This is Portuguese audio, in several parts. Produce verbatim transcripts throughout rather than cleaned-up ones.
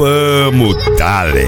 Vamos dale.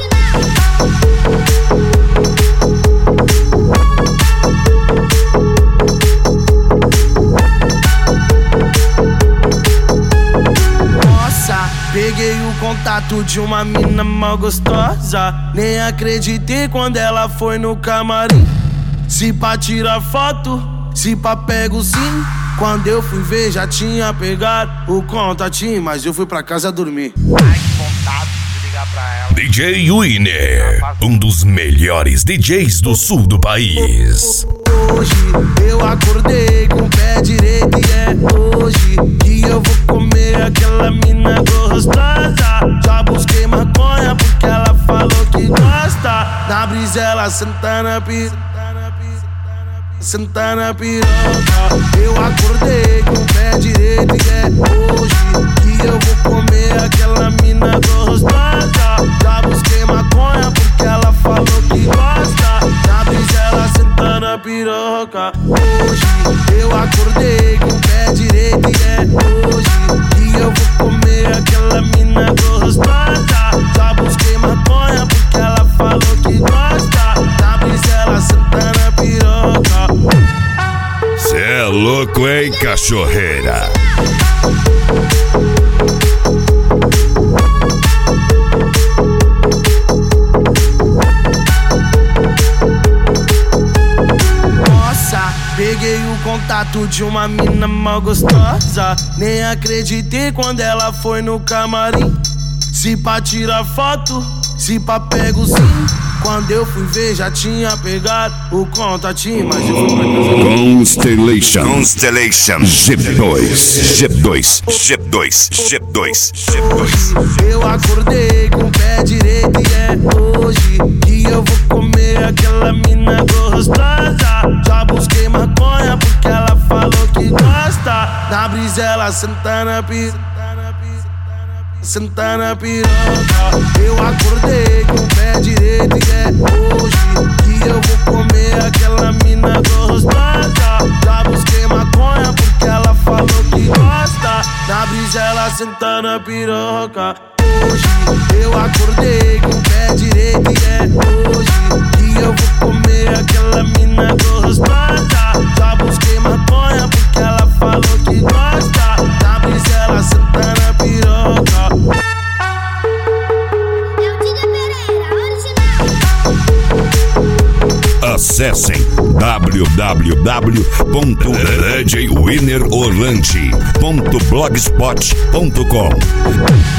Peguei o contato de uma mina mal gostosa. Nem acreditei quando ela foi no camarim. Se pá tirar foto, se pá pego sim. Quando eu fui ver já tinha pegado o contatinho, mas eu fui pra casa dormir. Ai, que vontade de ligar pra ela. D J Winner, um dos melhores D Js do sul do país. Hoje eu acordei com o pé direito e é hoje que eu vou comer aquela mina gostosa. Já busquei maconha porque ela falou que gosta. Na brisa ela senta na piroca, senta na piroca. Eu acordei com o pé direito e é hoje que eu vou comer aquela mina gostosa. Já busquei maconha porque ela falou que gosta. Na brisa ela senta na piroca. Hoje eu acordei com o pé direito e é hoje que eu vou comer aquela mina gostosa. Já busquei maconha porque ela falou que gosta. Na brisa ela senta na piroca. Cê é louco, hein, cachorreira? Peguei o contato de uma mina mal gostosa. Nem acreditei quando ela foi no camarim. Se pá tirar foto, se pá pego sim. Quando eu fui ver já tinha pegado o contatinho, mas eu fui pra casa. Constellation, Constellation G dois, G dois, G dois, G dois, G dois. Eu acordei com o pé direito e é hoje que eu vou comer aquela mina gostosa. Já busquei maconha porque ela falou que gosta. Na brisa ela senta na piroca, senta na piroca. Eu acordei com o pé direito e é hoje que eu vou comer aquela mina gostosa. Já busquei maconha porque ela falou que gosta. Na brisa ela senta na piroca. Hoje eu acordei com o pé direito e é hoje que eu vou comer aquela mina gostosa. Já busquei maconha porque ela falou que gosta. Na brisa ela senta na piroca. Acessem w w w ponto d j winner orlando ponto blogspot ponto com.